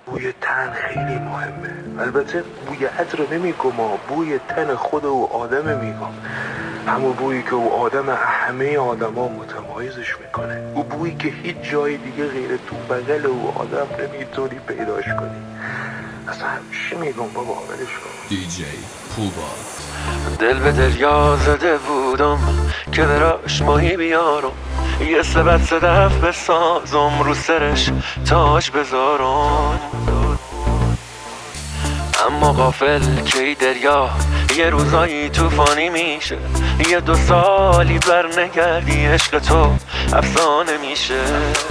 بوی تن خیلی مهمه. البته بوی عطر نمیگم، بوی تن خود او آدم میگم. همون بویی که او آدم همه آدما متمایزش میکنه. او بویی که هیچ جای دیگه غیر تو بغل او آدم نمیتونی پیداش کنی. اصلا چی میگم بابا، ولش کن. دیجی پولباز. دل به دریا زده بودم که دراش ماهی بیارم، یه سبت صدف بسازم رو سرش تاج بذارم. اما غافل که ای دریا یه روزایی طوفانی میشه، یه 2 سالی بر نگردی عشق تو افسانه میشه.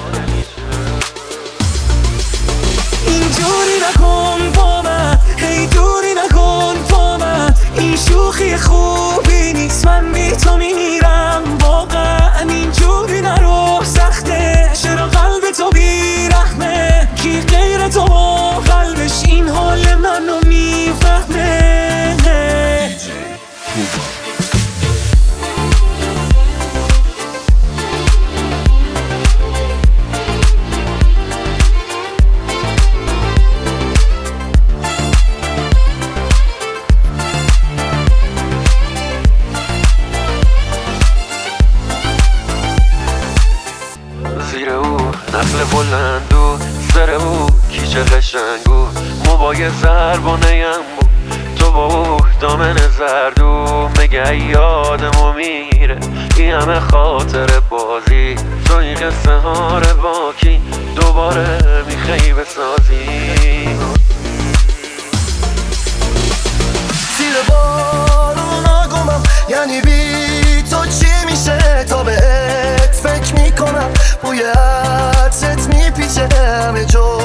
اینجوری نکن با من، هی دوری نکن با من، این شوخی خوبی نیست، من بی تو میرم واقعا. اینجوری نرو، سخته چرا قلب تو بی رحمه، کی غیر تو با قلبش این حال منو میفهمه. دیجی پولباز. زیر او نخل بلندو، سر او کیچ قشنگو، موبای زربانه‌ام بود تو با او دامن زردو. مگه یادمو میره این همه خاطر بازی، تو این قصه ها باکی دوباره میخوای بسازی. زیر بارون گمم، یعنی بی تو چی میشه، تا بهت فکر میکنم، بوی عطرت میپیچه همه جا